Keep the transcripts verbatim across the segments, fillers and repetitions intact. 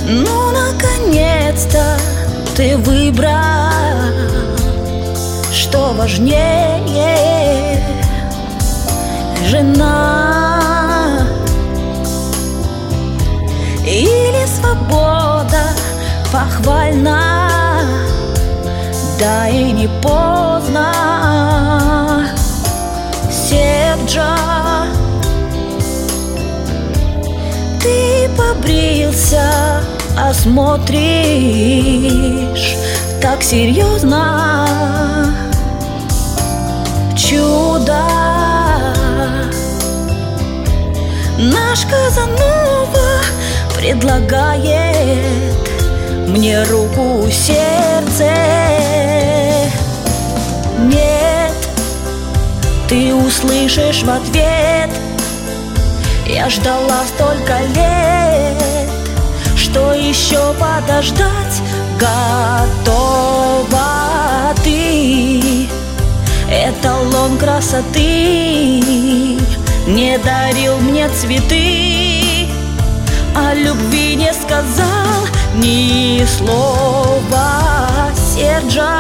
Ну, наконец-то ты выбрал, что важнее, жена или свобода похвальна, да и не поздно. Серджа, ты побрился, а смотришь так серьезно. Чудо, наш Казанова предлагает мне руку, сердце. Нет, ты услышишь в ответ: я ждала столько лет, что еще подождать готова ты. Эталон красоты не дарил мне цветы, о любви не сказал ни слова. Серджа,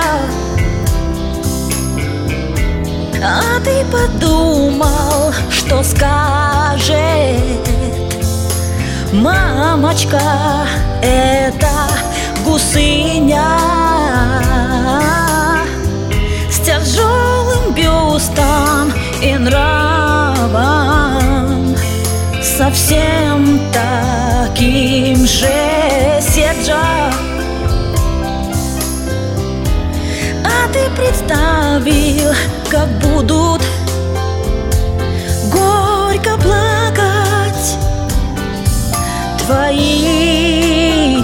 а ты подумал, что скажет мамочка, это гусыня с тяжелым бюстом и нравом, совсем таким же. Серджа, а ты представил, как будут горько плакать твои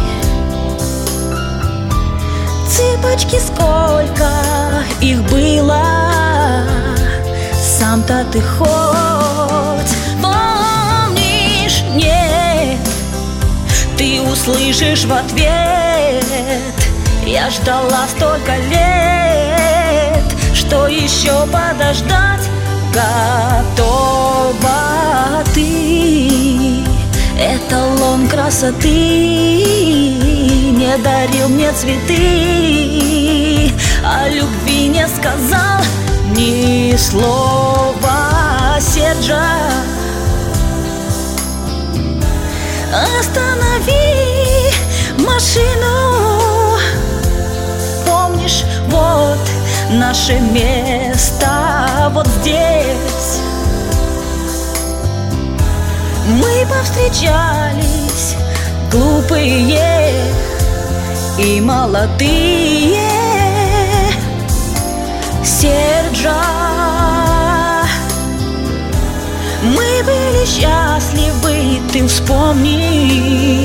цыпочки, сколько их было, сам-то ты хоть помнишь? Нет, ты услышишь в ответ: я ждала столько лет, что еще подождать готова ты. Эталон красоты не дарил мне цветы, о любви не сказал ни слова. Серджа, останови машину, помнишь, вот наше место, вот здесь мы повстречались, глупые и молодые. Серджа, мы были счастливы, ты вспомни,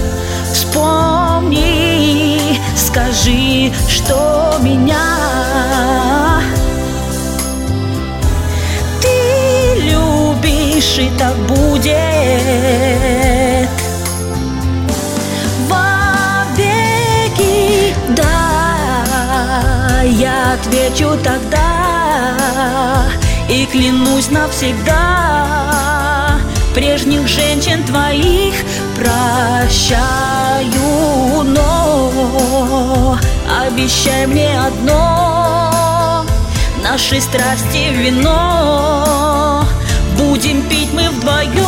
вспомни, скажи, что меня ты любишь, и так будет вовеки. Да, я отвечу тогда и клянусь навсегда, прежних женщин твоих прощаю, но обещай мне одно: нашей страсти вино будем пить мы вдвоем.